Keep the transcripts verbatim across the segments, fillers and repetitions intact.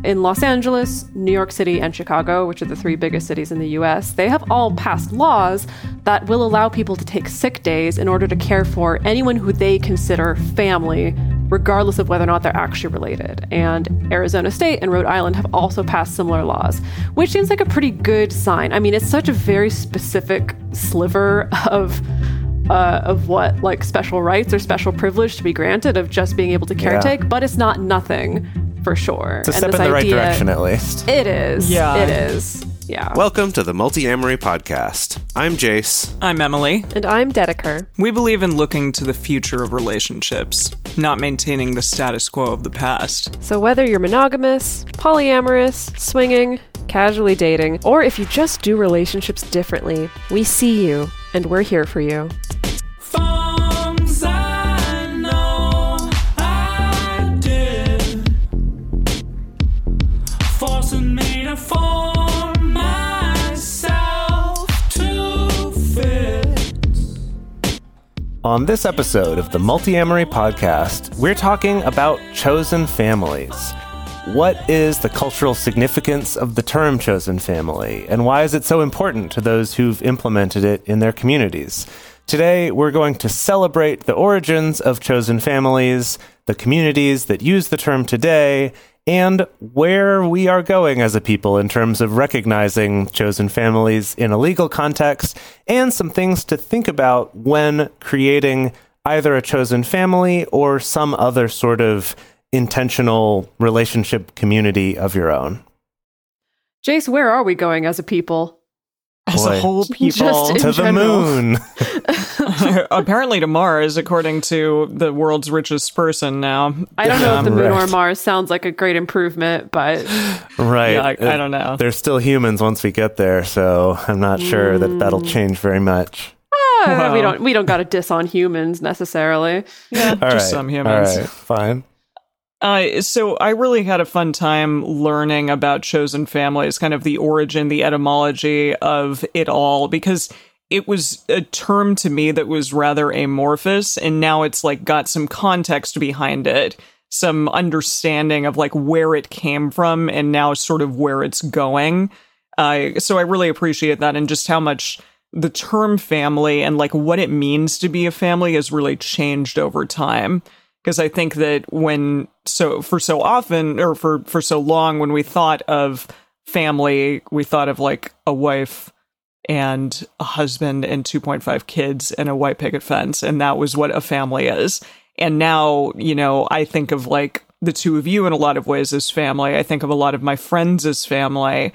in Los Angeles, New York City, and Chicago, which are the three biggest cities in the U S, they have all passed laws that will allow people to take sick days in order to care for anyone who they consider family, regardless of whether or not they're actually related. And Arizona State and Rhode Island have also passed similar laws, which seems like a pretty good sign. I mean, it's such a very specific sliver of uh, of what like special rights or special privilege to be granted of just being able to caretake, yeah. but it's not nothing for sure. It's a step and this in the idea, right direction, at least. It is. Yeah. It is. Yeah. Welcome to the Multi-Amory Podcast. I'm Jace. I'm Emily. And I'm Dedeker. We believe in looking to the future of relationships, not maintaining the status quo of the past. So whether you're monogamous, polyamorous, swinging, casually dating, or if you just do relationships differently, we see you, and we're here for you. On this episode of the Multi-Amory Podcast, we're talking about chosen families. What is the cultural significance of the term chosen family, and why is it so important to those who've implemented it in their communities? Today, we're going to celebrate the origins of chosen families, the communities that use the term today, and where we are going as a people in terms of recognizing chosen families in a legal context, and some things to think about when creating either a chosen family or some other sort of intentional relationship community of your own. Jace, where are we going as a people? As Boy. a whole people. To the general. moon. Apparently to Mars, according to the world's richest person now. I don't know if the moon Right. or Mars sounds like a great improvement, but Right. Yeah, I, I don't know. There's still humans once we get there, so I'm not sure that that'll change very much. uh, Wow. we don't we don't got to diss on humans necessarily. Yeah, All just right. some humans. All right. Fine. Uh, so I really had a fun time learning about chosen families, kind of the origin, the etymology of it all, because it was a term to me that was rather amorphous, and now it's like got some context behind it, some understanding of like where it came from and now sort of where it's going. Uh, so I really appreciate that, and just how much the term family and like what it means to be a family has really changed over time. Because I think that when, so for so often, or for, for so long, when we thought of family, we thought of like a wife and a husband and two point five kids and a white picket fence. And that was what a family is. And now, you know, I think of like the two of you in a lot of ways as family. I think of a lot of my friends as family.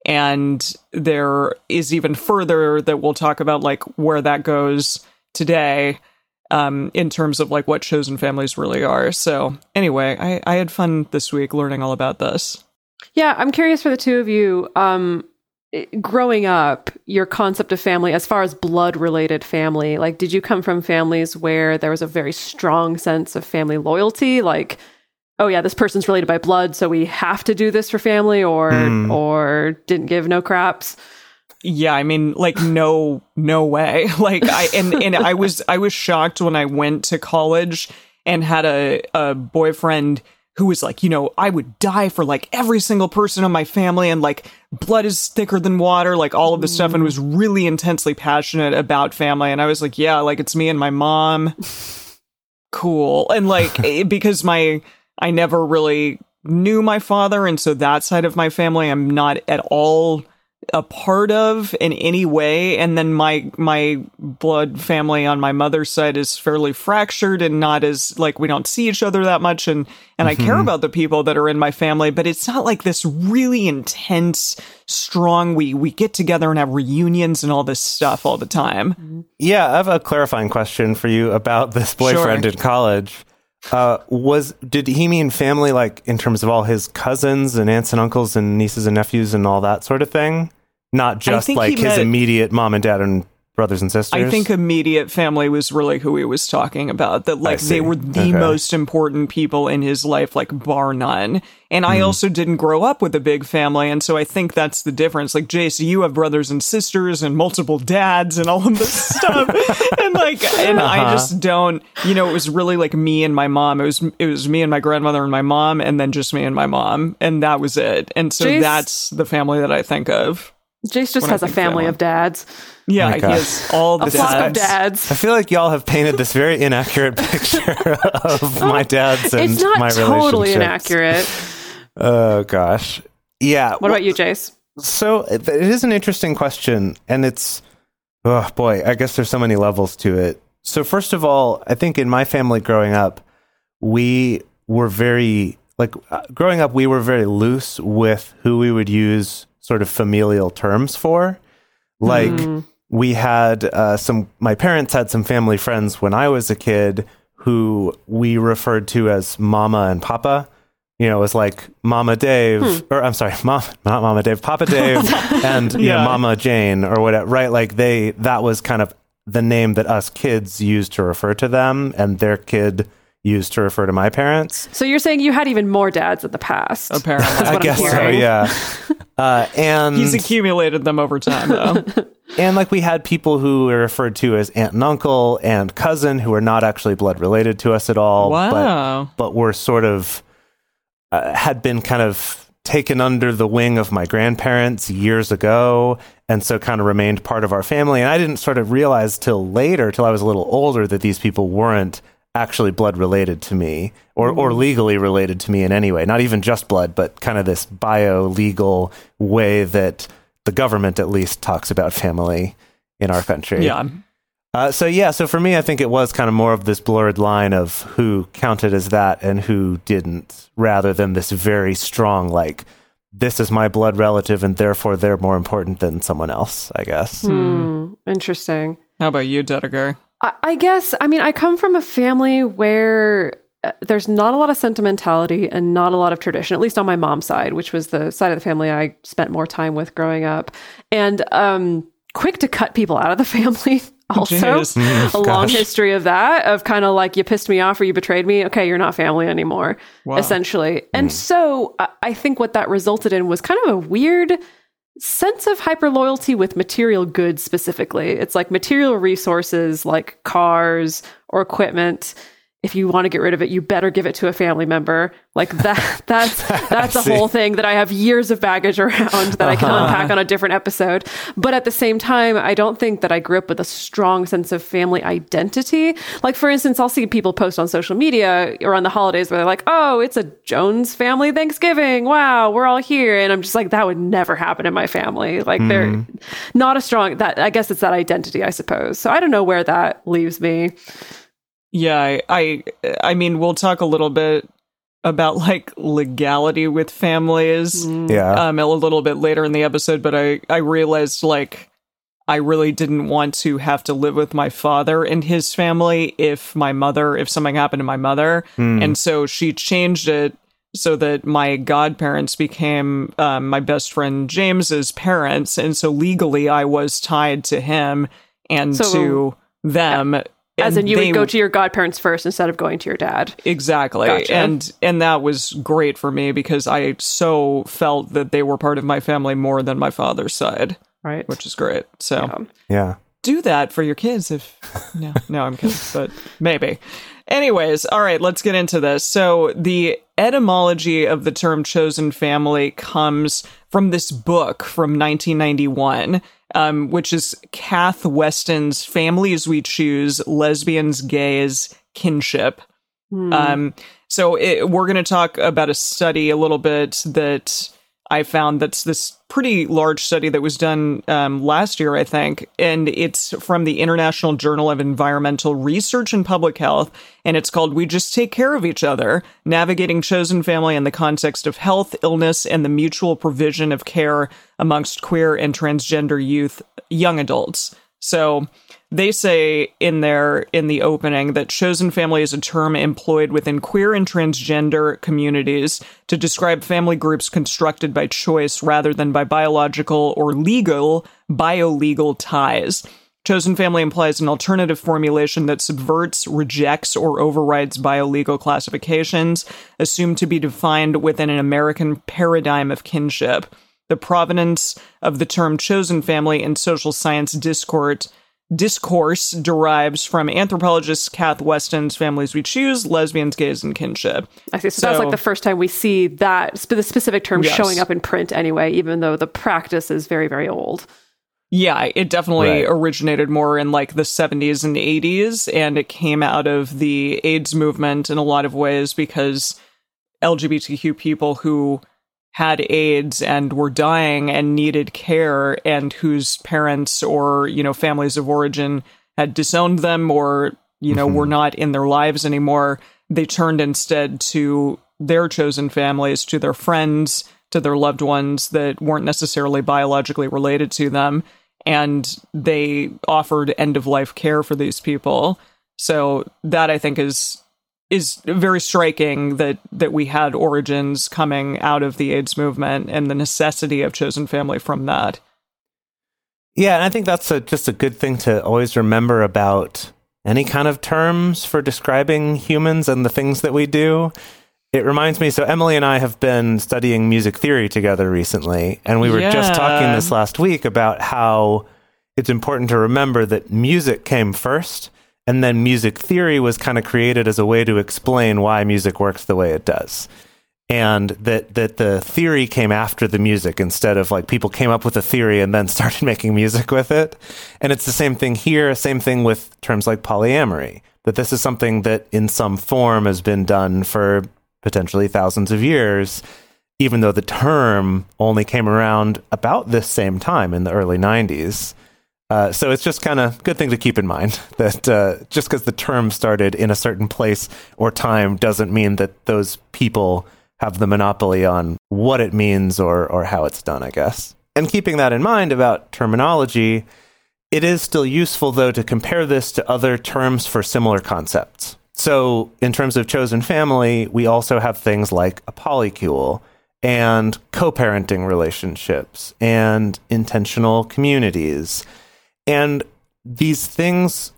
And there is even further that we'll talk about like where that goes today. Um, in terms of like what chosen families really are. So anyway, I, I had fun this week learning all about this. Yeah, I'm curious for the two of you. Um, growing up, your concept of family, as far as blood-related family, like, did you come from families where there was a very strong sense of family loyalty? Like, oh yeah, this person's related by blood, so we have to do this for family, or mm. or didn't give no craps? Yeah, I mean, like, no, no way. Like, I, and, and I was, I was shocked when I went to college and had a, a boyfriend who was like, you know, I would die for like every single person in my family, and like blood is thicker than water, like all of this mm. stuff, and was really intensely passionate about family. And I was like, yeah, like it's me and my mom. Cool. And like, because my, I never really knew my father. And so that side of my family, I'm not at all a part of in any way. And then my my blood family on my mother's side is fairly fractured and not as like, we don't see each other that much, and and mm-hmm. I care about the people that are in my family, but it's not like this really intense, strong, we we get together and have reunions and all this stuff all the time. Yeah, I have a clarifying question for you about this boyfriend Sure. in college. Uh, was did he mean family like in terms of all his cousins and aunts and uncles and nieces and nephews and all that sort of thing? Not just like his meant, immediate mom and dad and brothers and sisters? I think immediate family was really who he was talking about. That like they were the okay. most important people in his life, like bar none. And I mm. also didn't grow up with a big family, and so I think that's the difference. Like, Jace, you have brothers and sisters and multiple dads and all of this stuff, and like, and uh-huh. I just don't. You know, it was really like me and my mom. It was it was me and my grandmother and my mom, and then just me and my mom, and that was it. And so Jace, that's the family that I think of. Jace just has a family, family of dads. Yeah, he has all the a dads. flock of dads. I feel like y'all have painted this very inaccurate picture of my dads and it's not my totally relationships. inaccurate. Oh, gosh. Yeah. What well, about you, Jace? So it is an interesting question, and it's, oh boy, I guess there's so many levels to it. So first of all, I think in my family growing up, we were very, like, uh, growing up, we were very loose with who we would use sort of familial terms for. Like, mm. we had uh, some, my parents had some family friends when I was a kid who we referred to as Mama and Papa. You know, it was like Mama Dave, hmm. or I'm sorry, Mom, not Mama Dave, Papa Dave, and you yeah. know, Mama Jane, or whatever, right? Like they, that was kind of the name that us kids used to refer to them, and their kid used to refer to my parents. So you're saying you had even more dads in the past? Apparently. I guess so, yeah. Uh, and he's accumulated them over time, though. And like we had people who were referred to as aunt and uncle and cousin who were not actually blood related to us at all. Wow. But, but were sort of, uh, had been kind of taken under the wing of my grandparents years ago. And so kind of remained part of our family. And I didn't sort of realize till later, till I was a little older, that these people weren't actually blood related to me or, or legally related to me in any way. Not even just blood, but kind of this bio-legal way that the government at least talks about family in our country. Yeah. Uh, so yeah, so for me, I think it was kind of more of this blurred line of who counted as that and who didn't, rather than this very strong, like, this is my blood relative and therefore they're more important than someone else, I guess. Hmm. Interesting. How about you, Dedeker? I, I guess, I mean, I come from a family where uh, there's not a lot of sentimentality and not a lot of tradition, at least on my mom's side, which was the side of the family I spent more time with growing up. And um, quick to cut people out of the family. Also, mm, a long history of that, of kind of like, you pissed me off or you betrayed me. Okay, you're not family anymore, wow. essentially. And mm. so I, I think what that resulted in was kind of a weird sense of hyper loyalty with material goods specifically. It's like material resources like cars or equipment. If you want to get rid of it, you better give it to a family member. Like that, that's, that's a whole thing that I have years of baggage around that uh-huh. I can unpack on a different episode. But at the same time, I don't think that I grew up with a strong sense of family identity. Like, for instance, I'll see people post on social media or on the holidays where they're like, oh, it's a Jones family Thanksgiving. Wow, we're all here. And I'm just like, that would never happen in my family. Like mm. they're not a strong, that I guess it's that identity, I suppose. So I don't know where that leaves me. Yeah, I, I, I mean, we'll talk a little bit about like legality with families, yeah, um, a little bit later in the episode. But I, I realized like I really didn't want to have to live with my father and his family if my mother, if something happened to my mother, mm. and so she changed it so that my godparents became um, my best friend James's parents, and so legally I was tied to him and so, to them. Yeah. As in, you they, would go to your godparents first instead of going to your dad. Exactly. Gotcha. And and that was great for me because I so felt that they were part of my family more than my father's side. Right. Which is great. So yeah. yeah. Do that for your kids if... No, no, I'm kidding, but maybe. Anyways, all right, let's get into this. So the etymology of the term chosen family comes from this book from nineteen ninety-one, um, which is Kath Weston's Families We Choose, Lesbians, Gays, Kinship. Hmm. Um, so it, we're going to talk about a study a little bit that I found that's this pretty large study that was done um, last year, I think, and it's from the International Journal of Environmental Research and Public Health, and it's called We Just Take Care of Each Other, Navigating Chosen Family in the Context of Health, Illness, and the Mutual Provision of Care Amongst Queer and Transgender Youth, Young Adults. So they say in their in the opening that chosen family is a term employed within queer and transgender communities to describe family groups constructed by choice rather than by biological or legal, biolegal ties. Chosen family implies an alternative formulation that subverts, rejects, or overrides biolegal classifications assumed to be defined within an American paradigm of kinship. The provenance of the term chosen family in social science discourse, discourse derives from anthropologist Kath Weston's Families We Choose, Lesbians, Gays, and Kinship. I see. So, so that's like the first time we see that, the specific term yes. showing up in print anyway, even though the practice is very, very old. Yeah, it definitely right. originated more in like the seventies and eighties, and it came out of the AIDS movement in a lot of ways because L G B T Q people who had AIDS and were dying and needed care and whose parents or, you know, families of origin had disowned them or, you know, mm-hmm. were not in their lives anymore, they turned instead to their chosen families, to their friends, to their loved ones that weren't necessarily biologically related to them. And they offered end-of-life care for these people. So that, I think, is is very striking that that we had origins coming out of the AIDS movement and the necessity of chosen family from that. Yeah, and I think that's a, just a good thing to always remember about any kind of terms for describing humans and the things that we do. It reminds me, so Emily and I have been studying music theory together recently, and we were yeah. just talking this last week about how it's important to remember that music came first, and then music theory was kind of created as a way to explain why music works the way it does. And that, that the theory came after the music instead of like people came up with a theory and then started making music with it. And it's the same thing here, same thing with terms like polyamory, that this is something that in some form has been done for potentially thousands of years, even though the term only came around about this same time in the early nineties. Uh, so it's just kind of a good thing to keep in mind that uh, just because the term started in a certain place or time doesn't mean that those people have the monopoly on what it means or or how it's done, I guess. And keeping that in mind about terminology, it is still useful, though, to compare this to other terms for similar concepts. So in terms of chosen family, we also have things like a polycule and co-parenting relationships and intentional communities. And these things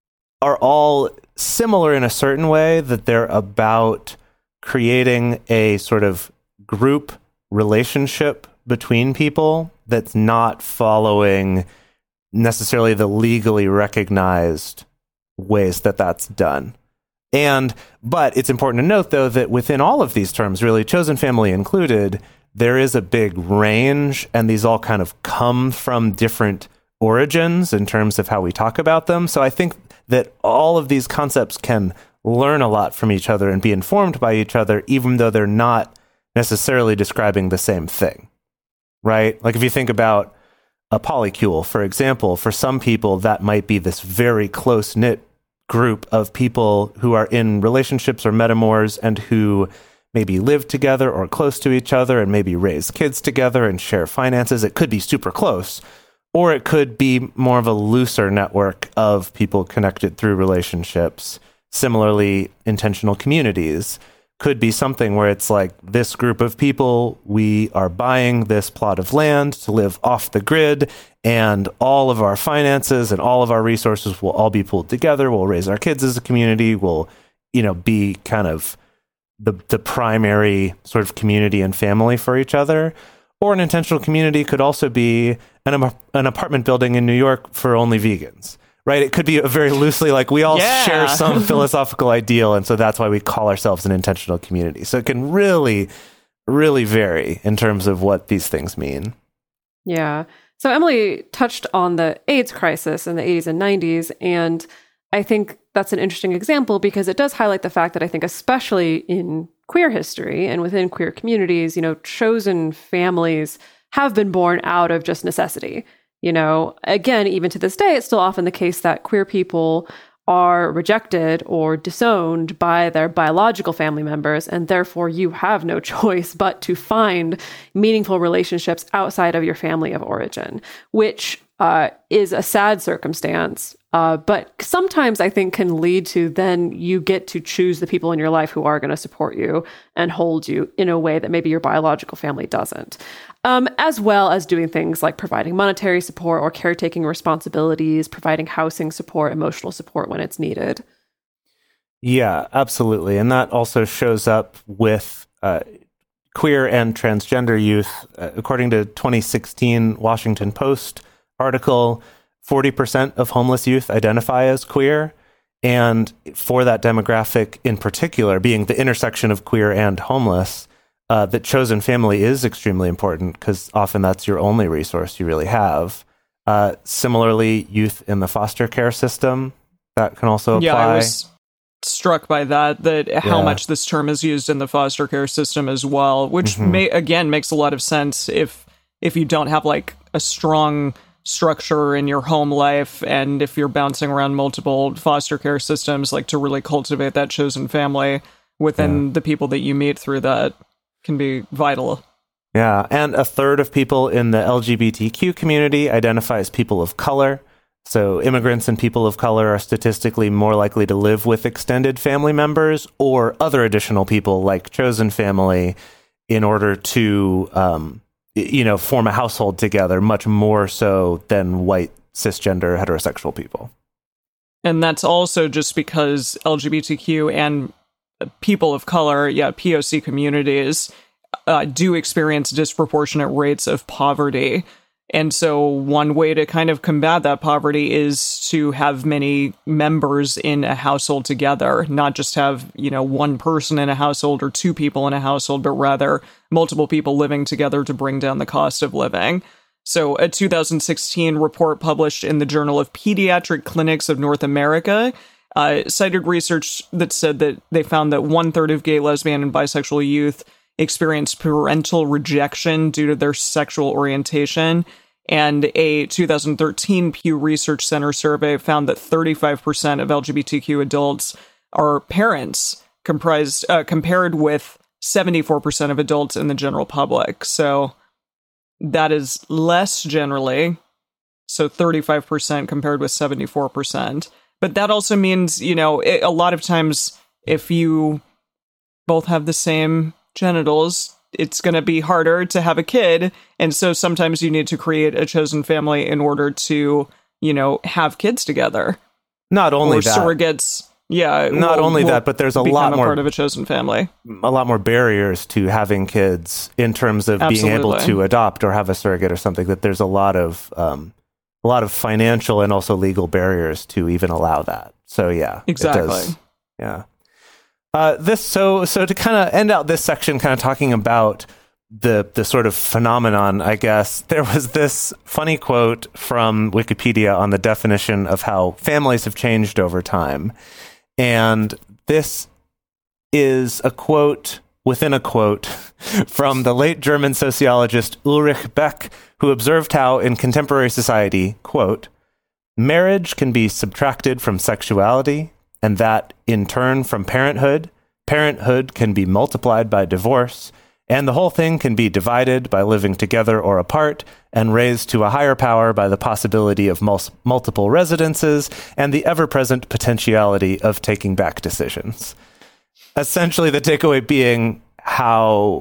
are all similar in a certain way, that they're about creating a sort of group relationship between people that's not following necessarily the legally recognized ways that that's done. And, but it's important to note, though, that within all of these terms, really, chosen family included, there is a big range, and these all kind of come from different origins in terms of how we talk about them. So I think that all of these concepts can learn a lot from each other and be informed by each other, even though they're not necessarily describing the same thing, right? Like if you think about a polycule, for example, for some people, that might be this very close-knit group of people who are in relationships or metamors and who maybe live together or close to each other and maybe raise kids together and share finances. It could be super close, or it could be more of a looser network of people connected through relationships. Similarly, intentional communities could be something where it's like this group of people, we are buying this plot of land to live off the grid, and all of our finances and all of our resources will all be pulled together. We'll raise our kids as a community. We'll, you know, be kind of the the primary sort of community and family for each other. Or an intentional community could also be an, an apartment building in New York for only vegans. Right? It could be a very loosely like we all yeah. share some philosophical ideal, and so that's why we call ourselves an intentional community. So it can really, really vary in terms of what these things mean. Yeah. So Emily touched on the AIDS crisis in the eighties and nineties, and I think that's an interesting example because it does highlight the fact that I think especially in queer history and within queer communities, you know, chosen families have been born out of just necessity. You know, again, even to this day, it's still often the case that queer people are rejected or disowned by their biological family members, and therefore you have no choice but to find meaningful relationships outside of your family of origin, which uh, is a sad circumstance, uh, but sometimes I think can lead to then you get to choose the people in your life who are going to support you and hold you in a way that maybe your biological family doesn't. Um, as well as doing things like providing monetary support or caretaking responsibilities, providing housing support, emotional support when it's needed. Yeah, absolutely. And that also shows up with uh, queer and transgender youth. Uh, according to twenty sixteen Washington Post article, forty percent of homeless youth identify as queer. And for that demographic in particular, being the intersection of queer and homeless, uh, that chosen family is extremely important because often that's your only resource you really have. Uh, similarly, youth in the foster care system, that can also apply. Yeah, I was struck by that, that how Yeah. much this term is used in the foster care system as well, which Mm-hmm. may, again, makes a lot of sense if if you don't have like a strong structure in your home life, and if you're bouncing around multiple foster care systems, like to really cultivate that chosen family within Yeah. the people that you meet through that can be vital. Yeah, and a third of people in the L G B T Q community identify as people of color. So immigrants and people of color are statistically more likely to live with extended family members or other additional people like chosen family in order to, um, you know, form a household together, much more so than white cisgender heterosexual people. And that's also just because L G B T Q and people of color, yeah, P O C communities, uh, do experience disproportionate rates of poverty. And so one way to kind of combat that poverty is to have many members in a household together, not just have, you know, one person in a household or two people in a household, but rather multiple people living together to bring down the cost of living. So a two thousand sixteen report published in the Journal of Pediatric Clinics of North America uh, cited research that said that they found that one third of gay, lesbian, and bisexual youth experienced parental rejection due to their sexual orientation. And a two thousand thirteen Pew Research Center survey found that thirty-five percent of L G B T Q adults are parents, comprised uh, compared with seventy-four percent of adults in the general public. So that is less generally. So thirty-five percent compared with seventy-four percent. But that also means, you know, it, a lot of times if you both have the same genitals, it's going to be harder to have a kid. And so sometimes you need to create a chosen family in order to, you know, have kids together. Not only or that. surrogates. Yeah. Not will, only will that, but there's a become lot a more part of a chosen family. a lot more barriers to having kids in terms of Absolutely. being able to adopt or have a surrogate or something. That there's a lot of um, a lot of financial and also legal barriers to even allow that. So yeah, Exactly. It does. Yeah. Uh, this so so to kind of end out this section, kind of talking about the the sort of phenomenon, I guess there was this funny quote from Wikipedia on the definition of how families have changed over time, and this is a quote within a quote from the late German sociologist Ulrich Beck, who observed how in contemporary society, quote, marriage can be subtracted from sexuality, and that, in turn, from parenthood, parenthood can be multiplied by divorce, and the whole thing can be divided by living together or apart, and raised to a higher power by the possibility of mul- multiple residences and the ever-present potentiality of taking back decisions. Essentially, the takeaway being how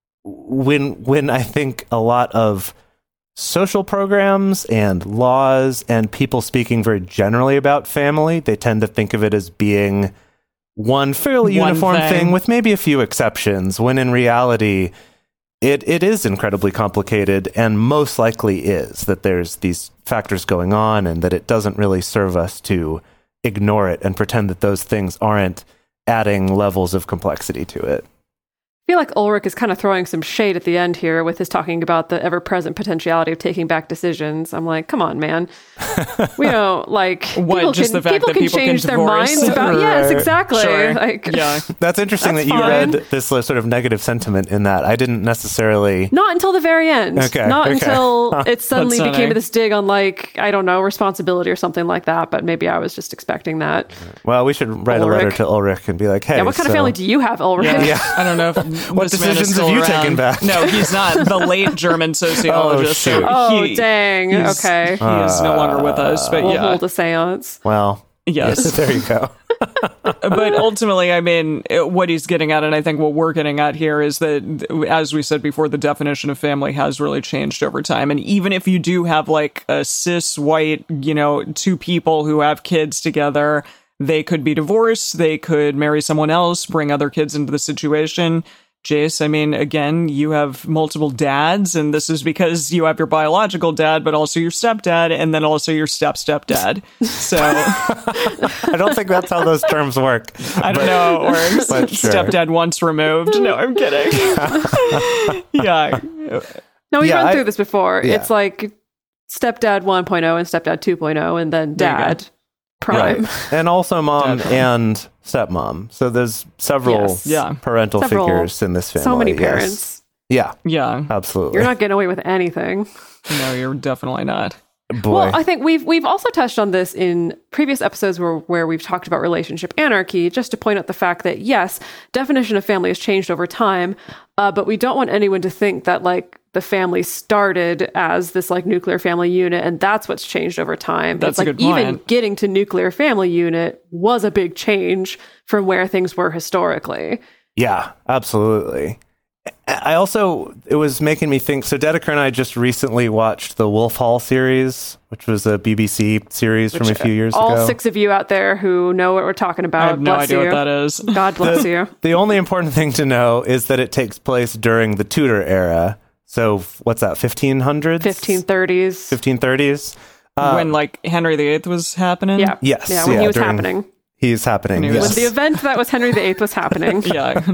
when when I think a lot of social programs and laws and people speaking very generally about family, they tend to think of it as being one fairly One uniform thing. thing with maybe a few exceptions, when in reality it it is incredibly complicated, and most likely is that there's these factors going on and that it doesn't really serve us to ignore it and pretend that those things aren't adding levels of complexity to it. I feel like Ulrich is kind of throwing some shade at the end here with his talking about the ever-present potentiality of taking back decisions. I'm like, come on, man. We know, like, What, people just can, the fact people that can people can change their divorce? minds about. Yes, Right. exactly. Sure. Like, Yeah. That's interesting That's that you fine. read this uh, sort of negative sentiment in that. I didn't necessarily. Not until the very end. Okay, Not okay. until it suddenly That's became funny. this dig on, like, I don't know, responsibility or something like that. But maybe I was just expecting that. Well, we should write a letter Ulrich. to Ulrich and be like, hey, Yeah, what kind of so- family do you have, Ulrich? Yeah. Yeah. I don't know if What this man is decisions still have you around. taken back? No, he's not. The late German sociologist. shoot. Oh, He- dang. he's- Okay. He is no longer with us, but We'll yeah. hold a seance. Well, Yes. there you go. But ultimately, I mean, it- what he's getting at, and I think what we're getting at here is that, as we said before, the definition of family has really changed over time. And even if you do have like a cis white, you know, two people who have kids together, they could be divorced, they could marry someone else, bring other kids into the situation. Jace, I mean, again, you have multiple dads, and this is because you have your biological dad, but also your stepdad, and then also your step-stepdad. So I don't think that's how those terms work. I don't know how it works. but sure. Stepdad once removed. No, I'm kidding. yeah. No, we Yeah, run I- through this before. yeah. It's like stepdad one point oh and stepdad two point oh, and then There you go. dad prime. Right. And also mom Definitely. and stepmom. So there's several Yes. Yeah. parental Several- figures in this family. So many yes. parents. Yeah, Yeah. absolutely. You're not getting away with anything. No, you're definitely not. Boy. Well, I think we've we've also touched on this in previous episodes where where we've talked about relationship anarchy, just to point out the fact that yes, definition of family has changed over time, uh, but we don't want anyone to think that like the family started as this like nuclear family unit and that's what's changed over time. That's it's a like good even point. getting to nuclear family unit was a big change from where things were historically. Yeah, absolutely. I also, it was making me think, so Dedeker and I just recently watched the Wolf Hall series, which was a B B C series from a few years All ago. six of you out there who know what we're talking about, I have no bless idea you. what that is. God bless you. The only important thing to know is that it takes place during the Tudor era. So f- what's that, fifteen hundreds? fifteen thirties. fifteen thirties? Uh, when like Henry the Eighth was happening. Yeah. Yes, Yeah, when yeah, he was during- happening. He's happening, When he was- yes. When the event that was Henry the Eighth was happening. Yeah.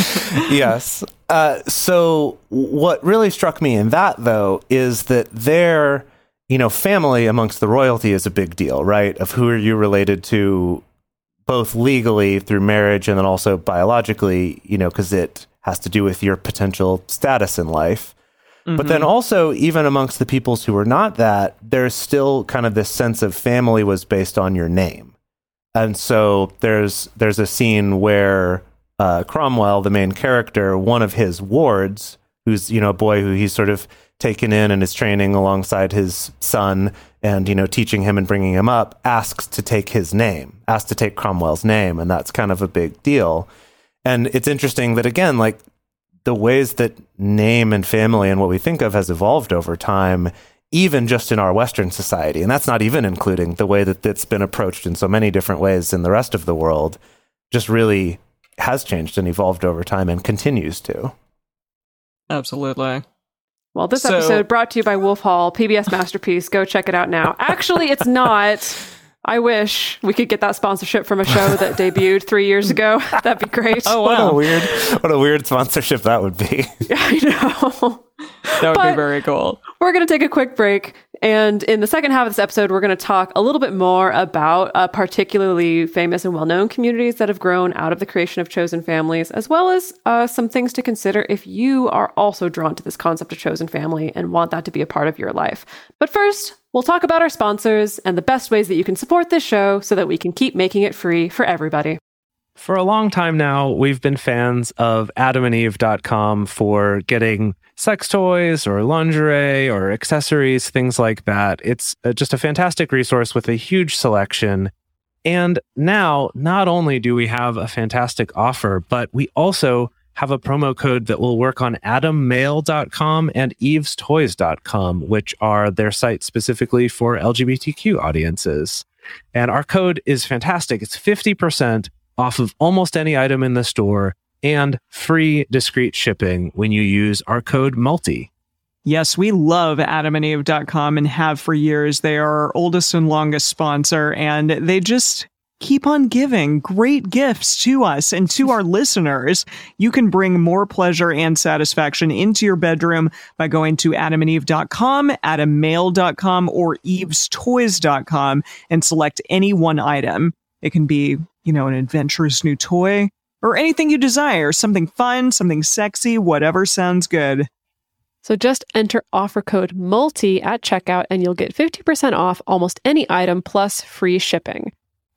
yes. Uh, so what really struck me in that, though, is that their, you know, family amongst the royalty is a big deal, right? Of who are you related to, both legally through marriage and then also biologically, you know, because it has to do with your potential status in life. But then also, even amongst the peoples who were not that, there's still kind of this sense of family was based on your name. And so there's there's a scene where uh, Cromwell, the main character, one of his wards, who's, you know, a boy who he's sort of taken in and is training alongside his son and, you know, teaching him and bringing him up, asks to take his name, asks to take Cromwell's name. And that's kind of a big deal. And it's interesting that, again, like the ways that name and family and what we think of has evolved over time, even just in our Western society. And that's not even including the way that it's been approached in so many different ways in the rest of the world, just really has changed and evolved over time and continues to. Absolutely. Well, this So- episode brought to you by Wolf Hall, P B S Masterpiece. Go check it out now. Actually, it's not. I wish we could get that sponsorship from a show that debuted three years ago. That'd be great. Oh, What a wow. weird, what a weird sponsorship that would be. I know. That would But- be very cool. We're going to take a quick break. And in the second half of this episode, we're going to talk a little bit more about uh, particularly famous and well-known communities that have grown out of the creation of chosen families, as well as uh, some things to consider if you are also drawn to this concept of chosen family and want that to be a part of your life. But first, we'll talk about our sponsors and the best ways that you can support this show so that we can keep making it free for everybody. For a long time now, we've been fans of adam and eve dot com for getting sex toys or lingerie or accessories, things like that. It's uh, just a fantastic resource with a huge selection. And now, not only do we have a fantastic offer, but we also have a promo code that will work on adam mail dot com and eves toys dot com, which are their sites specifically for L G B T Q audiences. And our code is fantastic. It's fifty percent off of almost any item in the store and free discreet shipping when you use our code MULTI. Yes, we love adam and eve dot com and have for years. They are our oldest and longest sponsor, and they just keep on giving great gifts to us and to our listeners. You can bring more pleasure and satisfaction into your bedroom by going to adam and eve dot com, adam mail dot com, or eves toys dot com and select any one item. It can be, you know, an adventurous new toy or anything you desire, something fun, something sexy, whatever sounds good. So just enter offer code MULTI at checkout and you'll get fifty percent off almost any item plus free shipping.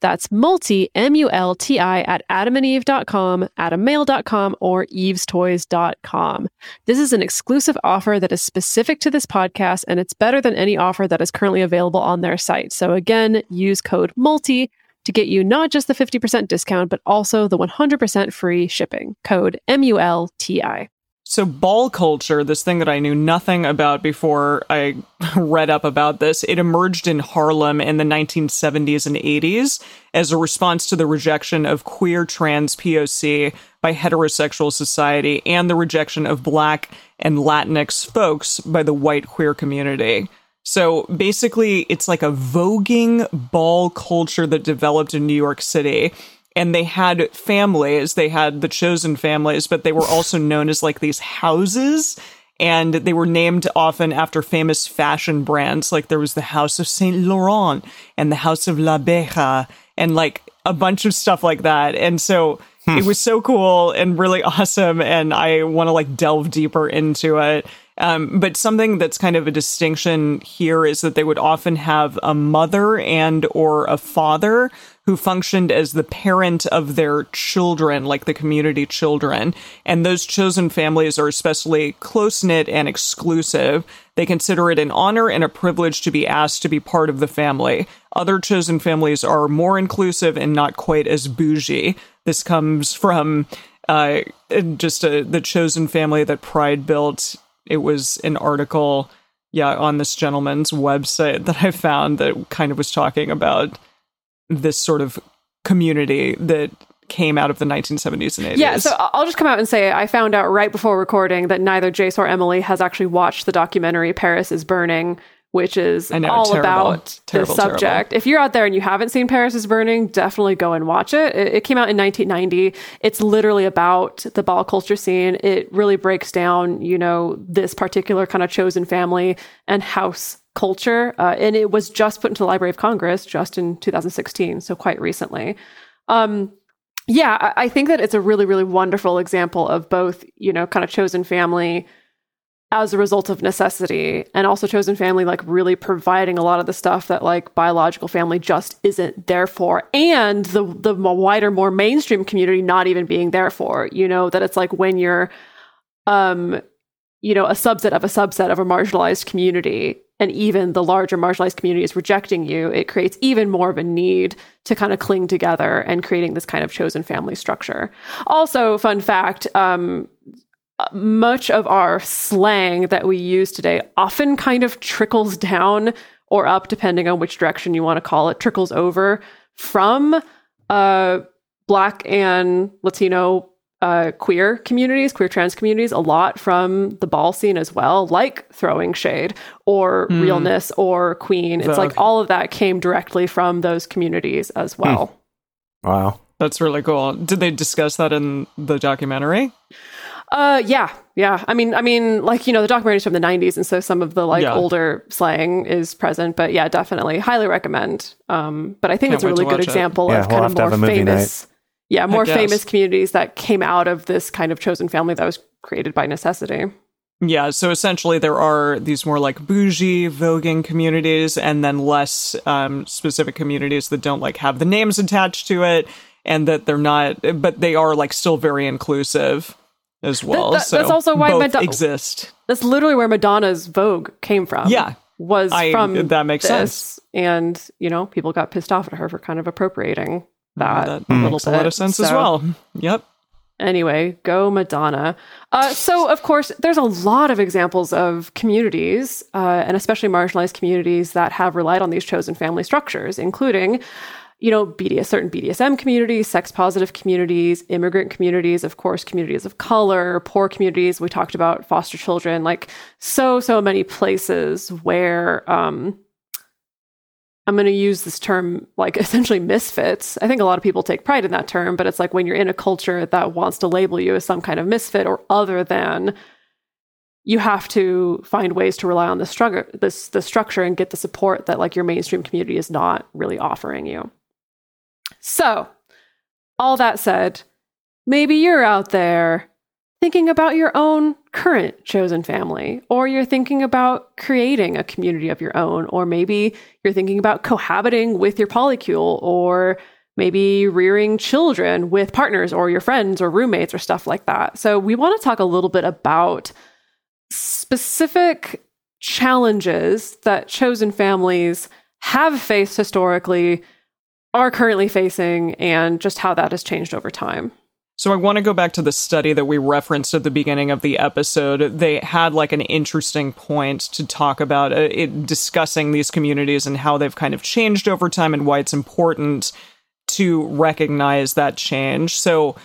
That's multi, M U L T I, at adam and eve dot com, adam mail dot com, or eves toys dot com. This is an exclusive offer that is specific to this podcast, and it's better than any offer that is currently available on their site. So again, use code MULTI to get you not just the fifty percent discount, but also the one hundred percent free shipping. Code M U L T I. So ball culture, this thing that I knew nothing about before I read up about this, it emerged in Harlem in the nineteen seventies and eighties as a response to the rejection of queer trans P O C by heterosexual society and the rejection of Black and Latinx folks by the white queer community. So basically, it's like a voguing ball culture that developed in New York City. And they had families, they had the chosen families, but they were also known as like these houses. And they were named often after famous fashion brands. Like there was the House of Saint Laurent and the House of La Beja and like a bunch of stuff like that. And so hmm. it was so cool and really awesome. And I want to like delve deeper into it. Um, but something that's kind of a distinction here is that they would often have a mother and or a father who functioned as the parent of their children, like the community children. And those chosen families are especially close-knit and exclusive. They consider it an honor and a privilege to be asked to be part of the family. Other chosen families are more inclusive and not quite as bougie. This comes from uh, just a, the chosen family that Pride built. It was an article, yeah, on this gentleman's website that I found that kind of was talking about this sort of community that came out of the nineteen seventies and eighties. Yeah, so I'll just come out and say I found out right before recording that neither Jace or Emily has actually watched the documentary Paris is Burning, which is know, all terrible, about terrible, the subject. Terrible. If you're out there and you haven't seen Paris is Burning, definitely go and watch it. it. It came out in nineteen ninety. It's literally about the ball culture scene. It really breaks down, you know, this particular kind of chosen family and house culture. Uh, and it was just put into the Library of Congress just in two thousand sixteen, so quite recently. Um, yeah, I, I think that it's a really, really wonderful example of both, you know, kind of chosen family as a result of necessity, and also chosen family like really providing a lot of the stuff that like biological family just isn't there for, and the the wider, more mainstream community not even being there for. You know, that it's like when you're um you know, a subset of a subset of a marginalized community, and even the larger marginalized community is rejecting you, it creates even more of a need to kind of cling together and creating this kind of chosen family structure. Also, fun fact, um, much of our slang that we use today often kind of trickles down or up, depending on which direction you want to call it, trickles over from uh, Black and Latino uh, queer communities, queer trans communities, a lot from the ball scene as well, like throwing shade or mm. realness or queen. It's like all of that came directly from those communities as well. Hmm. Wow. That's really cool. Did they discuss that in the documentary? Uh, yeah, yeah. I mean, I mean, like, you know, the documentary's from the nineties, and so some of the like yeah. older slang is present. But yeah, definitely, highly recommend. Um, but I think Can't it's a really good it. example yeah, of we'll kind of more famous, night. yeah, more famous communities that came out of this kind of chosen family that was created by necessity. Yeah, so essentially there are these more like bougie, voguing communities, and then less um, specific communities that don't like have the names attached to it, and that they're not, but they are like still very inclusive as well. That, that, so that's also why both Madonna exist. That's literally where Madonna's Vogue came from. Yeah, was I, from that makes this, sense. And you know, people got pissed off at her for kind of appropriating that, that a little makes bit. a lot of sense so, as well. Yep. Anyway, go Madonna. Uh, so, of course, there's a lot of examples of communities, uh, and especially marginalized communities, that have relied on these chosen family structures, including, you know, B D S, certain B D S M communities, sex-positive communities, immigrant communities, of course, communities of color, poor communities. We talked about foster children, like so, so many places where... Um, I'm going to use this term, like essentially misfits. I think a lot of people take pride in that term, but it's like when you're in a culture that wants to label you as some kind of misfit or other than, you have to find ways to rely on the structure, this the structure, and get the support that like your mainstream community is not really offering you. So, all that said, maybe you're out there thinking about your own current chosen family, or you're thinking about creating a community of your own, or maybe you're thinking about cohabiting with your polycule, or maybe rearing children with partners or your friends or roommates or stuff like that. So we want to talk a little bit about specific challenges that chosen families have faced historically, are currently facing, and just how that has changed over time. So I want to go back to the study that we referenced at the beginning of the episode. They had like an interesting point to talk about uh, it, discussing these communities and how they've kind of changed over time and why it's important to recognize that change. So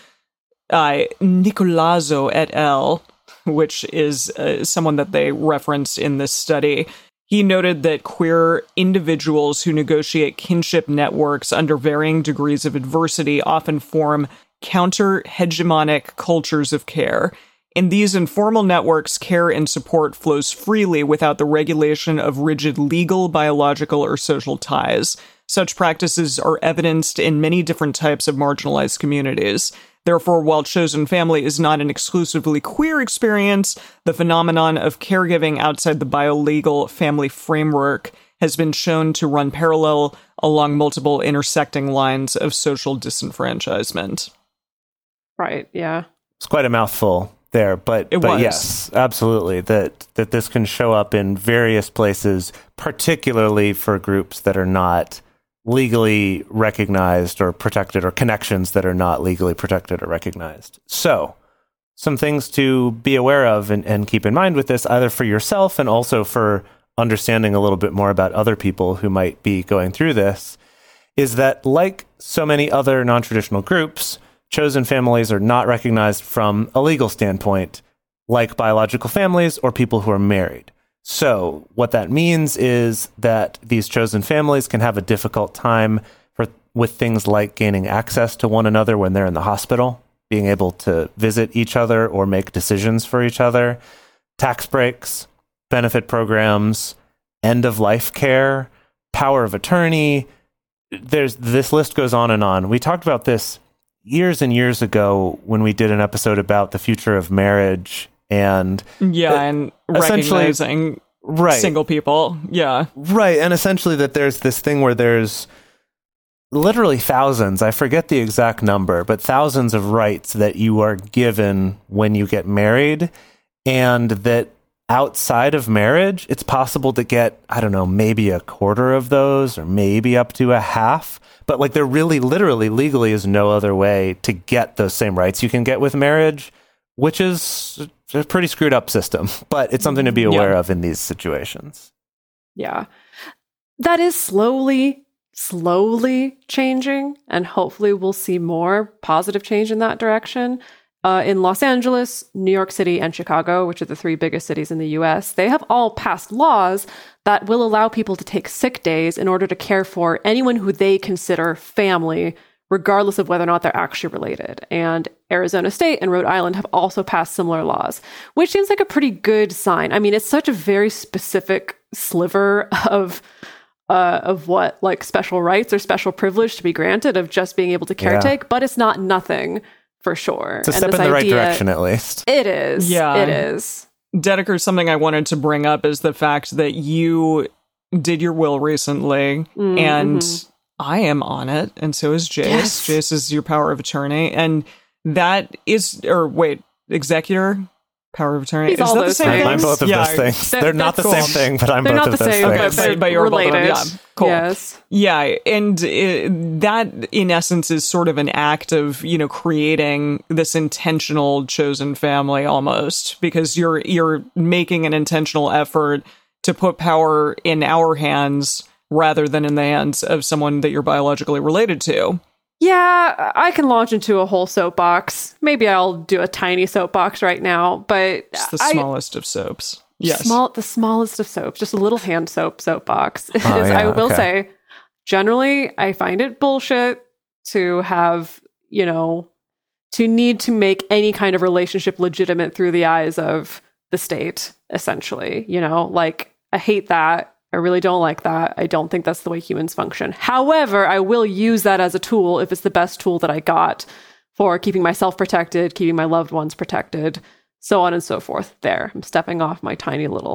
uh, Nicolazzo et al., which is uh, someone that they referenced in this study, he noted that queer individuals who negotiate kinship networks under varying degrees of adversity often form counter-hegemonic cultures of care. In these informal networks, care and support flows freely without the regulation of rigid legal, biological, or social ties. Such practices are evidenced in many different types of marginalized communities. Therefore, while chosen family is not an exclusively queer experience, the phenomenon of caregiving outside the biolegal family framework has been shown to run parallel along multiple intersecting lines of social disenfranchisement. Right, yeah. It's quite a mouthful there, but, it but was. yes, absolutely, that, that this can show up in various places, particularly for groups that are not legally recognized or protected, or connections that are not legally protected or recognized. So, some things to be aware of and, and keep in mind with this, either for yourself and also for understanding a little bit more about other people who might be going through this, is that like so many other non-traditional groups, chosen families are not recognized from a legal standpoint, like biological families or people who are married. So what that means is that these chosen families can have a difficult time for, with things like gaining access to one another when they're in the hospital, being able to visit each other or make decisions for each other, tax breaks, benefit programs, end-of-life care, power of attorney. There's this list goes on and on. We talked about this years and years ago when we did an episode about the future of marriage and yeah, uh, and recognizing right. single people. Yeah. Right. And essentially that there's this thing where there's literally thousands, I forget the exact number, but thousands of rights that you are given when you get married, and that outside of marriage, it's possible to get, I don't know, maybe a quarter of those or maybe up to a half. But like there really literally legally is no other way to get those same rights you can get with marriage, which is a pretty screwed up system, but it's something to be aware yeah. of in these situations. Yeah. That is slowly, slowly changing, and hopefully we'll see more positive change in that direction. Uh, in Los Angeles, New York City, and Chicago, which are the three biggest cities in the U S, they have all passed laws that will allow people to take sick days in order to care for anyone who they consider family, regardless of whether or not they're actually related. And Arizona State and Rhode Island have also passed similar laws, which seems like a pretty good sign. I mean, it's such a very specific sliver of uh, of what like special rights or special privilege to be granted of just being able to caretake, yeah. but it's not nothing for sure. It's a step in the right direction, at least. It is. Yeah. It is. Dedeker, something I wanted to bring up is the fact that you did your will recently, mm-hmm. and I am on it, and so is Jace. Yes. Jace is your power of attorney, and that is, or wait, executor, power of attorney. He's is all that those the same things. thing? I'm both of yeah, those things. that, They're not the cool. same thing, but I'm They're both not of the those same, things. Okay, but, but you're related. both of them. Yeah, cool. Yes. Yeah, and it, that, in essence, is sort of an act of, you know, creating this intentional chosen family almost, because you're you're making an intentional effort to put power in our hands rather than in the hands of someone that you're biologically related to. Yeah, I can launch into a whole soapbox. Maybe I'll do a tiny soapbox right now, but it's the I, smallest of soaps. Yes, small, the smallest of soaps, just a little hand soap soapbox. Oh, yeah, I will okay. say, generally, I find it bullshit to have, you know, to need to make any kind of relationship legitimate through the eyes of the state, essentially. You know, like, I hate that. I really don't like that. I don't think that's the way humans function. However, I will use that as a tool if it's the best tool that I got for keeping myself protected, keeping my loved ones protected, so on and so forth. There, I'm stepping off my tiny little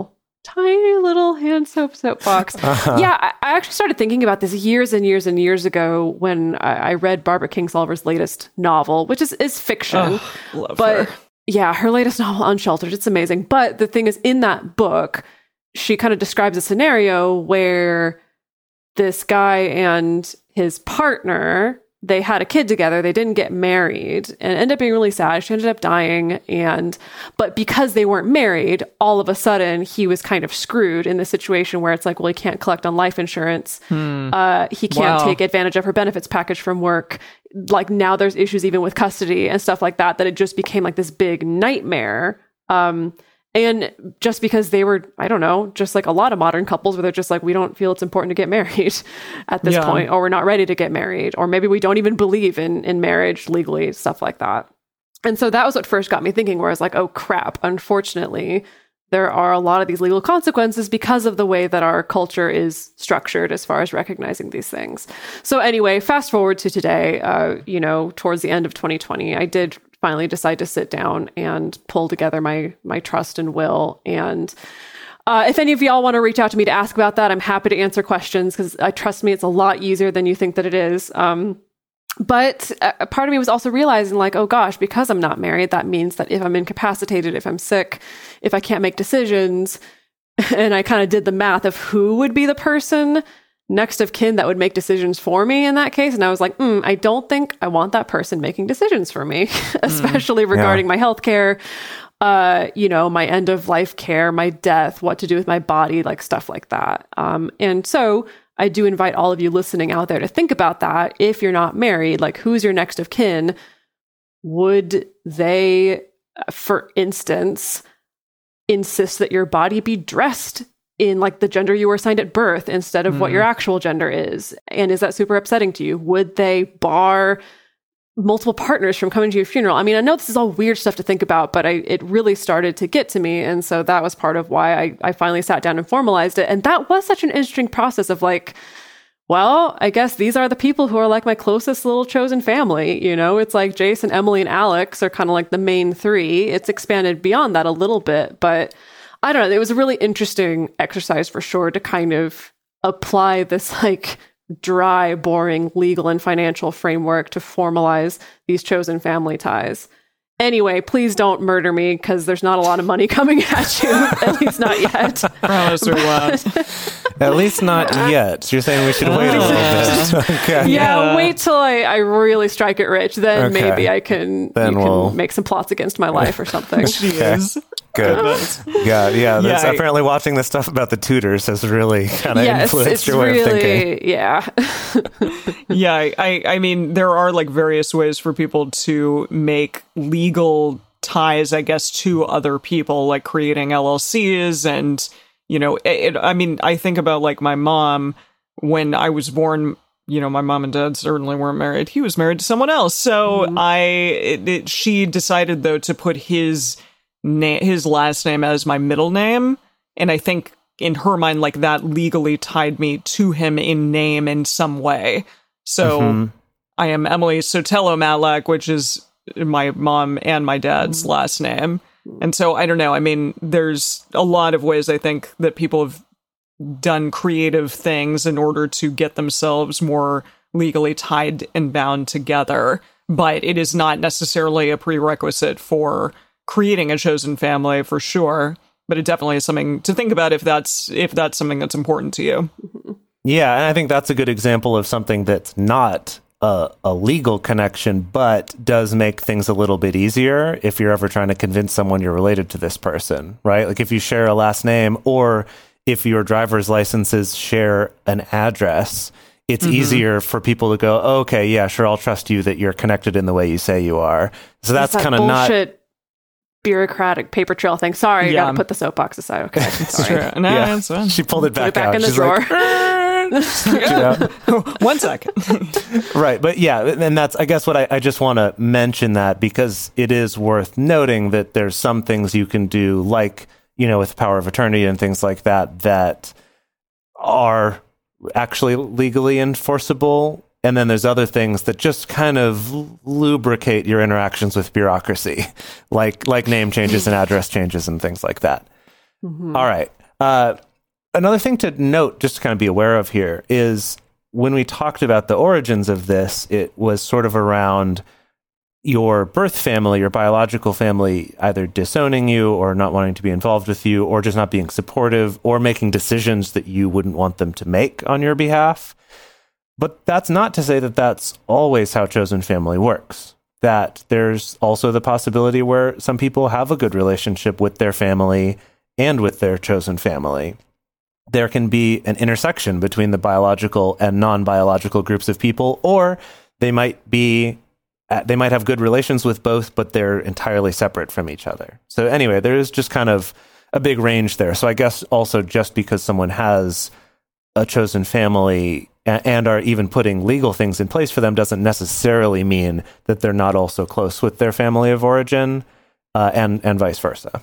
tiny little hand soap soapbox. Uh-huh. Yeah, I, I actually started thinking about this years and years and years ago when I, I read Barbara Kingsolver's latest novel, which is, is fiction. Oh, love but her. Yeah, her latest novel, Unsheltered, it's amazing. But the thing is, in that book, she kind of describes a scenario where this guy and his partner, they had a kid together. They didn't get married and ended up being really sad. She ended up dying. And, but because they weren't married, all of a sudden he was kind of screwed in the situation where it's like, well, he can't collect on life insurance. Hmm. Uh, he can't wow. take advantage of her benefits package from work. Like now there's issues even with custody and stuff like that, that it just became like this big nightmare. Um, And just because they were, I don't know, just like a lot of modern couples where they're just like, we don't feel it's important to get married at this yeah. point, or we're not ready to get married, or maybe we don't even believe in, in marriage legally, stuff like that. And so that was what first got me thinking, where I was like, oh crap, unfortunately, there are a lot of these legal consequences because of the way that our culture is structured as far as recognizing these things. So anyway, fast forward to today, uh, you know, towards the end of twenty twenty, I did finally decide to sit down and pull together my my trust and will. And uh, if any of y'all want to reach out to me to ask about that, I'm happy to answer questions, because uh, trust me, it's a lot easier than you think that it is. Um, but a part of me was also realizing like, oh gosh, because I'm not married, that means that if I'm incapacitated, if I'm sick, if I can't make decisions, and I kind of did the math of who would be the person next of kin that would make decisions for me in that case. And I was like, mm, I don't think I want that person making decisions for me, especially mm, regarding yeah. my healthcare, uh, you know, my end of life care, my death, what to do with my body, like stuff like that. Um, and so I do invite all of you listening out there to think about that. If you're not married, like who's your next of kin? Would they, for instance, insist that your body be dressed in like the gender you were assigned at birth instead of mm. what your actual gender is? And is that super upsetting to you? Would they bar multiple partners from coming to your funeral? I mean, I know this is all weird stuff to think about, but I, it really started to get to me. And so that was part of why I, I finally sat down and formalized it. And that was such an interesting process of like, well, I guess these are the people who are like my closest little chosen family. You know, it's like Jason, Emily, and Alex are kind of like the main three. It's expanded beyond that a little bit, but I don't know. It was a really interesting exercise for sure to kind of apply this like dry, boring legal and financial framework to formalize these chosen family ties. Anyway, please don't murder me, because there's not a lot of money coming at you, at least not yet. Promise or what? At least not yet. So you're saying we should wait a little bit. Okay. Yeah, yeah, wait till I, I really strike it rich. Then okay. maybe I can, then you we'll... can make some plots against my life or something. She is. Good. Yeah, yeah. That's yeah, apparently watching the stuff about the Tudors has really kind of yes, influenced your way really, of thinking. Yeah. yeah, I, I mean, there are like various ways for people to make legal ties, I guess, to other people, like creating L L Cs. And, you know, it, I mean, I think about like my mom when I was born. You know, my mom and dad certainly weren't married. He was married to someone else. So mm-hmm. I, it, it, she decided though to put his Na- his last name as my middle name, and I think in her mind, like that legally tied me to him in name in some way. So mm-hmm. I am Emily Sotelo Matlack, which is my mom and my dad's mm-hmm. last name. And so I don't know. I mean, there's a lot of ways I think that people have done creative things in order to get themselves more legally tied and bound together, but it is not necessarily a prerequisite for creating a chosen family, for sure, but it definitely is something to think about if that's if that's something that's important to you. Yeah, and I think that's a good example of something that's not a, a legal connection, but does make things a little bit easier if you're ever trying to convince someone you're related to this person, right? Like if you share a last name, or if your driver's licenses share an address, it's mm-hmm. easier for people to go, oh, okay, yeah, sure, I'll trust you that you're connected in the way you say you are. So that's that kind of not bureaucratic paper trail thing. Sorry, yeah. I gotta put the soapbox aside. Okay, it's true. No, yeah. it's fine. She pulled it back, put it back out. in the She's drawer. Like, one second. Right, but yeah, and that's I guess what I, I just want to mention that because it is worth noting that there's some things you can do, like you know, with power of attorney and things like that, that are actually legally enforceable. And then there's other things that just kind of lubricate your interactions with bureaucracy, like like name changes and address changes and things like that. Mm-hmm. All right. Uh, Uh, another thing to note, just to kind of be aware of here, is when we talked about the origins of this, it was sort of around your birth family, your biological family, either disowning you or not wanting to be involved with you, or just not being supportive or making decisions that you wouldn't want them to make on your behalf. But that's not to say that that's always how chosen family works. That there's also the possibility where some people have a good relationship with their family and with their chosen family. There can be an intersection between the biological and non-biological groups of people, or they might be they might have good relations with both, but they're entirely separate from each other. So anyway, there is just kind of a big range there. So I guess also just because someone has a chosen family and are even putting legal things in place for them doesn't necessarily mean that they're not also close with their family of origin, uh, and, and vice versa.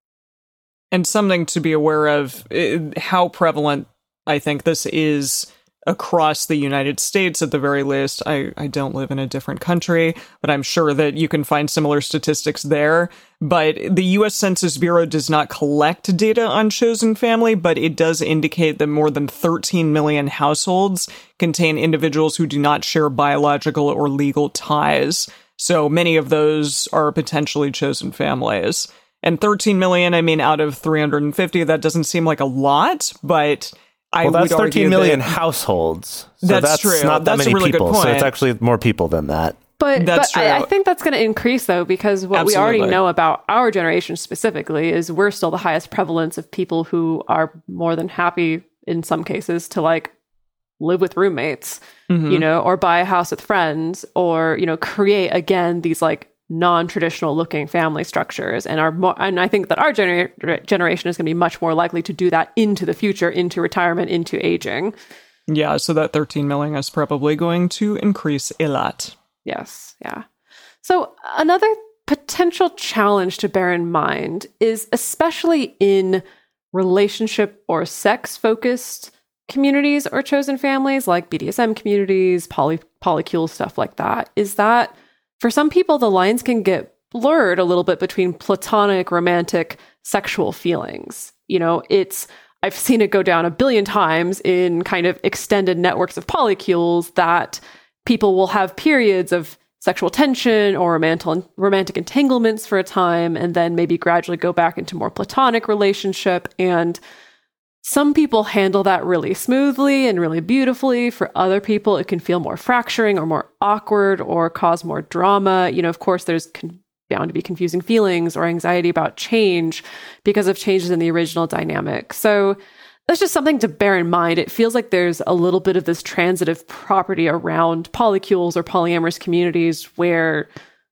And something to be aware of, how prevalent I think this is across the United States at the very least. I, I don't live in a different country, but I'm sure that you can find similar statistics there. But the U S Census Bureau does not collect data on chosen family, but it does indicate that more than thirteen million households contain individuals who do not share biological or legal ties. So many of those are potentially chosen families. And thirteen million, I mean, out of three hundred fifty, that doesn't seem like a lot, but I well, that's would thirteen million that, households. So that's, that's true. not that that's many a really people. Good point. So it's actually more people than that. But, that's but true. I, I think that's going to increase, though, because what Absolutely. we already know about our generation specifically is we're still the highest prevalence of people who are more than happy, in some cases, to like live with roommates, mm-hmm. you know, or buy a house with friends, or, you know, create, again, these like non-traditional looking family structures, and are more, and I think that our gener- generation is going to be much more likely to do that into the future, into retirement, into aging. Yeah, so that thirteen million is probably going to increase a lot. Yes, yeah. So another potential challenge to bear in mind is, especially in relationship or sex-focused communities or chosen families, like B D S M communities, poly polycule, stuff like that, is that for some people, the lines can get blurred a little bit between platonic, romantic, sexual feelings. You know, it's, I've seen it go down a billion times in kind of extended networks of polycules that people will have periods of sexual tension or romantic, romantic entanglements for a time, and then maybe gradually go back into more platonic relationship. And some people handle that really smoothly and really beautifully. For other people, it can feel more fracturing or more awkward or cause more drama. You know, of course, there's con- bound to be confusing feelings or anxiety about change because of changes in the original dynamic. So that's just something to bear in mind. It feels like there's a little bit of this transitive property around polycules or polyamorous communities where,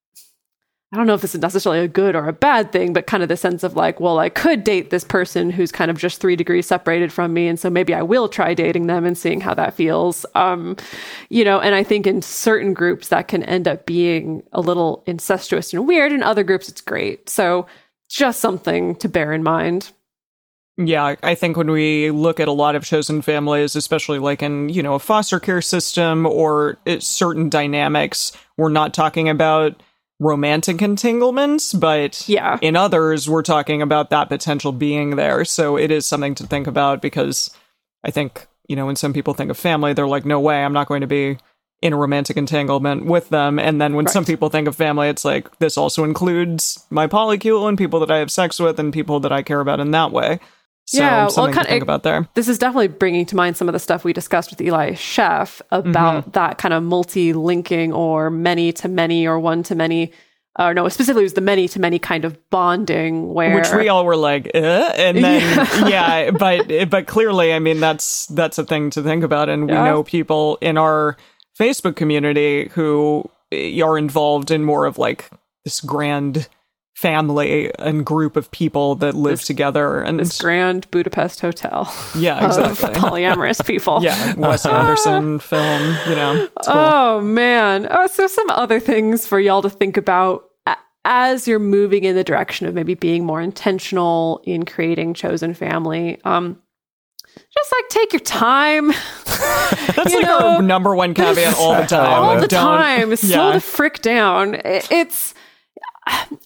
I don't know if this is necessarily a good or a bad thing, but kind of the sense of like, well, I could date this person who's kind of just three degrees separated from me, and so maybe I will try dating them and seeing how that feels. Um, you know, and I think in certain groups that can end up being a little incestuous and weird. In other groups, it's great. So just something to bear in mind. Yeah, I think when we look at a lot of chosen families, especially like in, you know, a foster care system or certain dynamics, we're not talking about romantic entanglements, but yeah. in others, we're talking about that potential being there. So it is something to think about, because I think, you know, when some people think of family, they're like, no way, I'm not going to be in a romantic entanglement with them. And then when right. some people think of family, it's like, this also includes my polycule and people that I have sex with and people that I care about in that way. So yeah, something well, kind to think of, about there. This is definitely bringing to mind some of the stuff we discussed with Eli Sheff about mm-hmm. that kind of multi-linking or many-to-many or one-to-many. Or no, specifically it was the many-to-many kind of bonding where... Which we all were like, eh? And then, yeah, yeah but but clearly, I mean, that's that's a thing to think about. And yeah. we know people in our Facebook community who are involved in more of like this grand family and group of people that live this, together, and this it's Grand Budapest Hotel. Yeah, exactly. Of polyamorous people. Yeah, Wes Anderson film. You know. Cool. Oh man. Oh, so some other things for y'all to think about as you're moving in the direction of maybe being more intentional in creating chosen family. Um, just like take your time. That's you like know, our number one caveat all the time. All the Don't, time. yeah. Slow the frick down. It's. I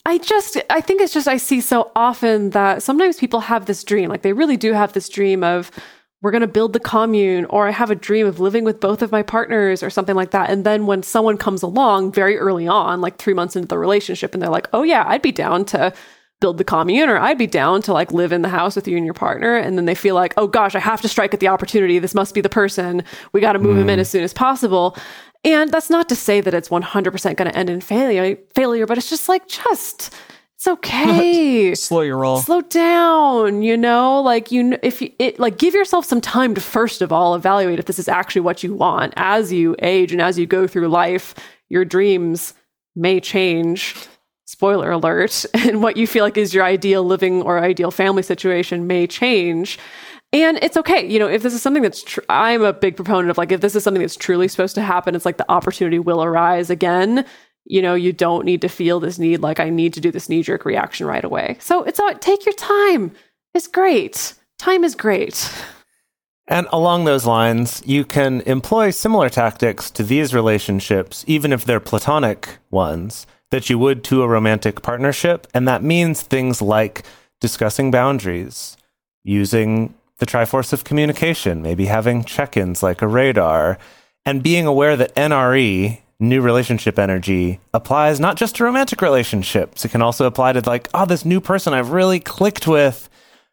I just, I think it's just, I see so often that sometimes people have this dream, like they really do have this dream of, we're going to build the commune, or I have a dream of living with both of my partners or something like that. And then when someone comes along very early on, like three months into the relationship, and they're like, oh yeah, I'd be down to build the commune, or I'd be down to like live in the house with you and your partner. And then they feel like, oh gosh, I have to strike at the opportunity. This must be the person. We got to move mm. him in as soon as possible. And that's not to say that it's one hundred percent going to end in failure, failure, but it's just like, just... It's okay. Slow your roll. Slow down, you know, like you, if you, it, like give yourself some time to first of all evaluate if this is actually what you want. As you age and as you go through life, your dreams may change. Spoiler alert. And what you feel like is your ideal living or ideal family situation may change. And it's okay. You know, if this is something that's true, I'm a big proponent of like, if this is something that's truly supposed to happen, it's like the opportunity will arise again. You know, you don't need to feel this need, like I need to do this knee-jerk reaction right away. So it's all, take your time. It's great. Time is great. And along those lines, you can employ similar tactics to these relationships, even if they're platonic ones, that you would to a romantic partnership. And that means things like discussing boundaries, using the Triforce of communication, maybe having check-ins like a radar, and being aware that N R E, new relationship energy, applies not just to romantic relationships. It can also apply to like, oh, this new person I've really clicked with.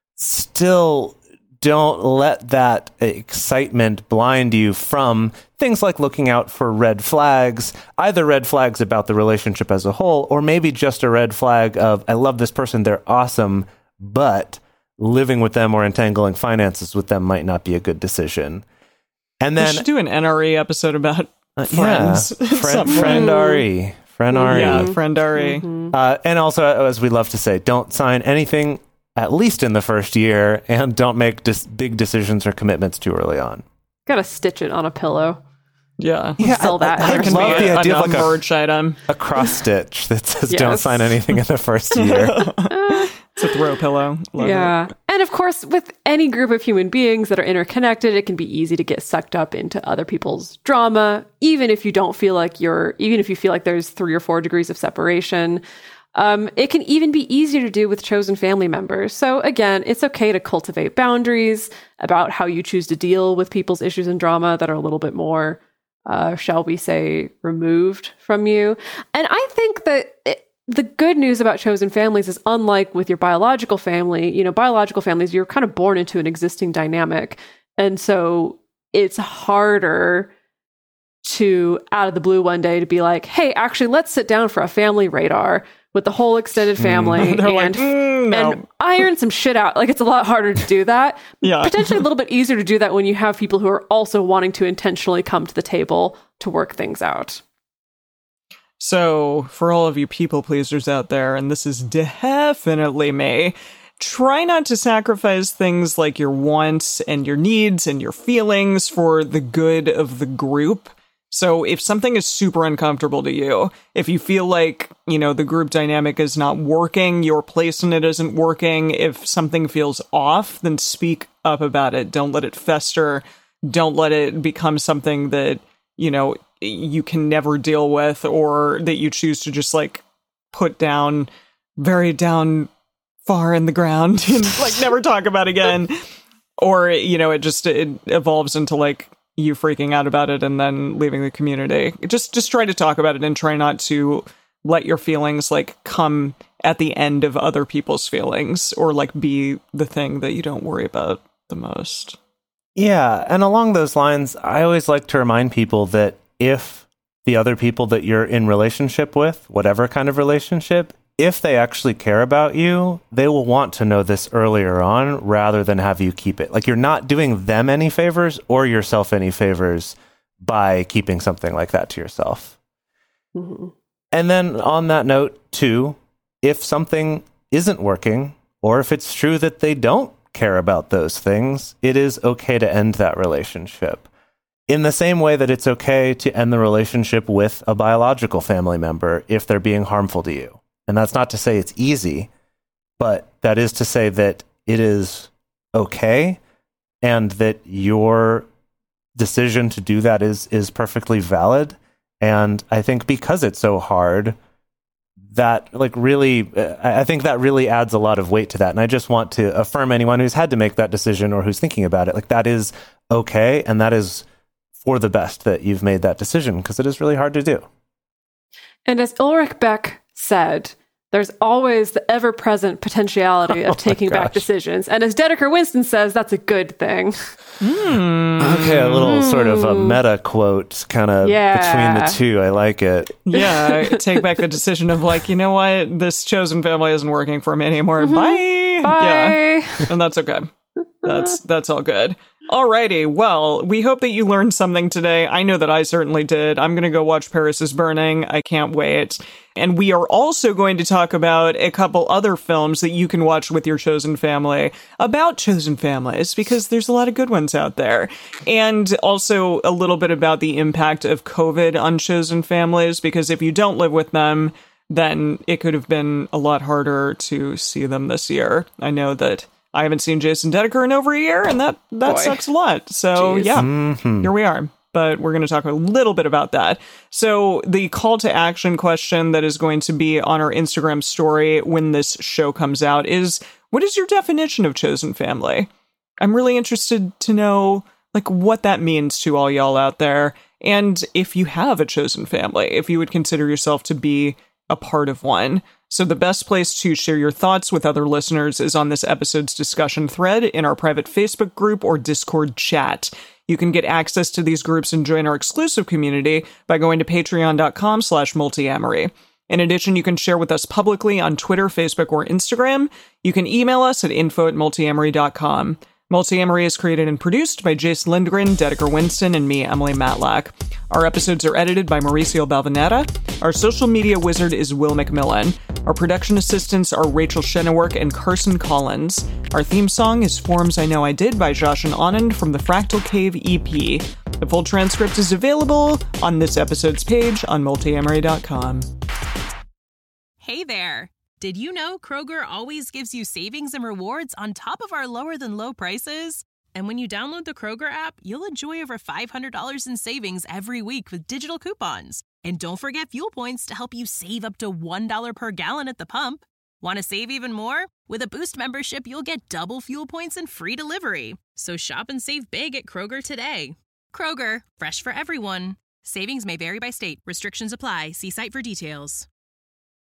Still, don't let that excitement blind you from things like looking out for red flags, either red flags about the relationship as a whole, or maybe just a red flag of, I love this person, they're awesome, but living with them or entangling finances with them might not be a good decision. And then we should do an N R E episode about Uh, Friends. Yeah. Friend, friend R E. Friend R E. Yeah, friend R E. Mm-hmm. Uh, and also, as we love to say, don't sign anything at least in the first year, and don't make dis- big decisions or commitments too early on. Gotta stitch it on a pillow. Yeah. Yeah, Sell that. I, I That Can love be the a, idea a of like merch a, item. a cross stitch that says Yes. don't sign anything in the first year. It's a throw pillow. Love yeah. it. And of course, with any group of human beings that are interconnected, it can be easy to get sucked up into other people's drama, even if you don't feel like you're, even if you feel like there's three or four degrees of separation. Um, it can even be easier to do with chosen family members. So again, it's okay to cultivate boundaries about how you choose to deal with people's issues and drama that are a little bit more, uh, shall we say, removed from you. And I think that it, the good news about chosen families is, unlike with your biological family, you know, biological families, you're kind of born into an existing dynamic. And so it's harder to, out of the blue one day, to be like, hey, actually, let's sit down for a family radar with the whole extended family Mm. They're and, like, "Mm, no." and iron some shit out. Like, it's a lot harder to do that. Yeah. Potentially a little bit easier to do that when you have people who are also wanting to intentionally come to the table to work things out. So, for all of you people pleasers out there, and this is definitely me, try not to sacrifice things like your wants and your needs and your feelings for the good of the group. So if something is super uncomfortable to you, if you feel like, you know, the group dynamic is not working, your place in it isn't working, if something feels off, then speak up about it. Don't let it fester. Don't let it become something that, you know, you can never deal with, or that you choose to just like put down very down far in the ground and like never talk about again. Or, you know, it just it evolves into like you freaking out about it and then leaving the community. Just just try to talk about it and try not to let your feelings like come at the end of other people's feelings, or like be the thing that you don't worry about the most. Yeah, and along those lines, I always like to remind people that if the other people that you're in relationship with, whatever kind of relationship, if they actually care about you, they will want to know this earlier on rather than have you keep it. Like, you're not doing them any favors or yourself any favors by keeping something like that to yourself. Mm-hmm. And then on that note, too, if something isn't working, or if it's true that they don't care about those things, it is okay to end that relationship. In the same way that it's okay to end the relationship with a biological family member if they're being harmful to you. And that's not to say it's easy, but that is to say that it is okay, and that your decision to do that is is perfectly valid. And I think because it's so hard, that like really, uh, I think that really adds a lot of weight to that. And I just want to affirm anyone who's had to make that decision or who's thinking about it. Like that is okay. And that is for the best that you've made that decision, because it is really hard to do. And as Ulrich Beck said, there's always the ever-present potentiality of oh taking back decisions. And as Dedeker Winston says, that's a good thing. Mm. Okay, a little mm. sort of a meta quote kind of yeah. between the two. I like it. Yeah, take back the decision of like, you know what? This chosen family isn't working for me anymore. Mm-hmm. Bye! Bye! Yeah, and that's okay. That's that's all good. Alrighty, well, we hope that you learned something today. I know that I certainly did. I'm going to go watch Paris is Burning. I can't wait. And we are also going to talk about a couple other films that you can watch with your chosen family about chosen families, because there's a lot of good ones out there. And also a little bit about the impact of COVID on chosen families, because if you don't live with them, then it could have been a lot harder to see them this year. I know that I haven't seen Jason Dedeker in over a year, and that, that Boy. sucks a lot. So, Jeez. yeah, Mm-hmm. here we are. But we're going to talk a little bit about that. So the call to action question that is going to be on our Instagram story when this show comes out is, what is your definition of chosen family? I'm really interested to know like what that means to all y'all out there. And if you have a chosen family, if you would consider yourself to be a part of one. So the best place to share your thoughts with other listeners is on this episode's discussion thread in our private Facebook group or Discord chat. You can get access to these groups and join our exclusive community by going to patreon.com slash multiamory. In addition, you can share with us publicly on Twitter, Facebook, or Instagram. You can email us at info at multiamory dot com. Multiamory is created and produced by Jason Lindgren, Dedeker Winston, and me, Emily Matlack. Our episodes are edited by Mauricio Balvanera. Our social media wizard is Will McMillan. Our production assistants are Rachel Shennework and Carson Collins. Our theme song is Forms I Know I Did by Josh and Anand from the Fractal Cave E P. The full transcript is available on this episode's page on multiamory dot com. Hey there! Did you know Kroger always gives you savings and rewards on top of our lower-than-low prices? And when you download the Kroger app, you'll enjoy over five hundred dollars in savings every week with digital coupons. And don't forget fuel points to help you save up to one dollar per gallon at the pump. Want to save even more? With a Boost membership, you'll get double fuel points and free delivery. So shop and save big at Kroger today. Kroger, fresh for everyone. Savings may vary by state. Restrictions apply. See site for details.